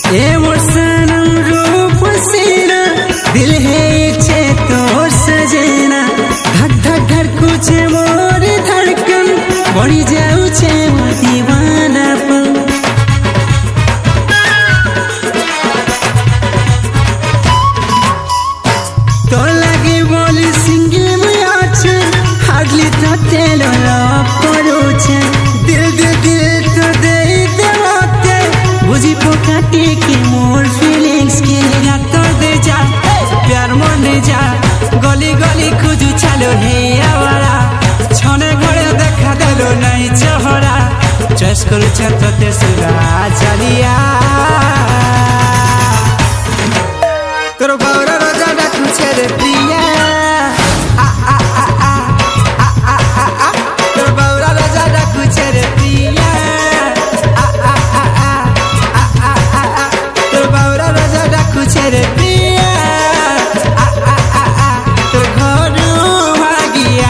ए मोर सनम रूप सीना दिल है इच्छे तोर सजना धक धक धड़कुचे मोर धड़कन बढ़ी जाऊ छे मोर दीवानापन तो लगे बोली सिंगे में आछे हार्डली तो तेलो पड़ो छे दिल दिल दिल तो दे देवाते बुझी पोकाटे के मोर फीलिंग्स के तो दे जा प्यार मने जा गली गली खुजू चलो हे आवारा छने घरे देखा देलो नहीं चहरा चॉइस करू छतते सुरा चलिया तोर बावरा रोजा डाकू छे रे प्रिया तोर बावरा रोजा डाकू छे रे प्रिया तोर बावरा रोजा डाकू छे रे प्रिया तोर घरू भागिया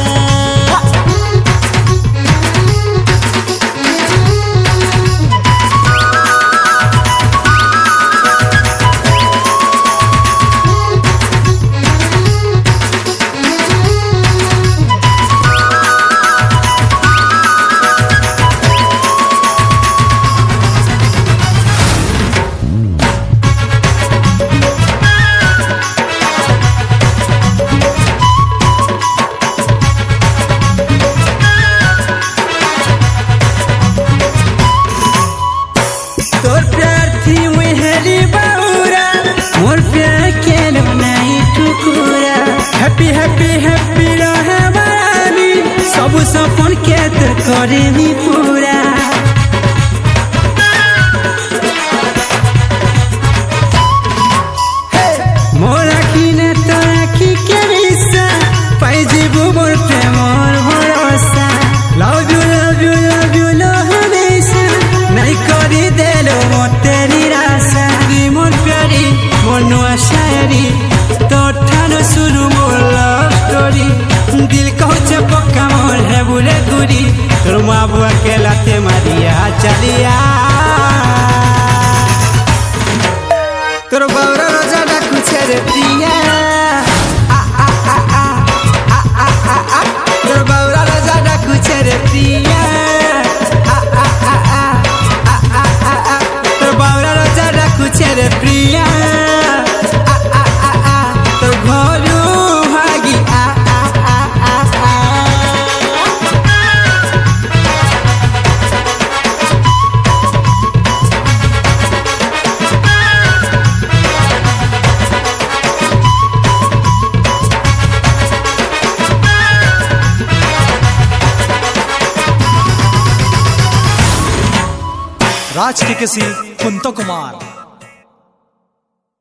तोर प्यार थी मुहरी बाउरा मोर प्यार के लो नहीं ठुकुरा हैप्पी हैप्पी हैप्पी रहे बानी सब सपन के तो करे नी पूरा मोर आखी ने तो आखी के रिश्ता पाई जीबू मोर पे मोर भरोसा love you love you love you लो हमेशा नहीं करी देलो मोर तेरी रासा मोर प्यारी मोर नुआ शायरी तोर ठानो शुरू मोर लव स्टोरी दिल कहचे पक्का मोर है बुले गुरी तोर माँ बुआ के लाते मारिया चलिया तोर बावरा रोजा डाकू छे रे प्रिया तोर बावरा रोजा डाकू छे रे प्रिया तोर बावरा रोजा डाकू छे रे प्रिया तोर घरू भागी राज टीकेसी कुंतो कुमार।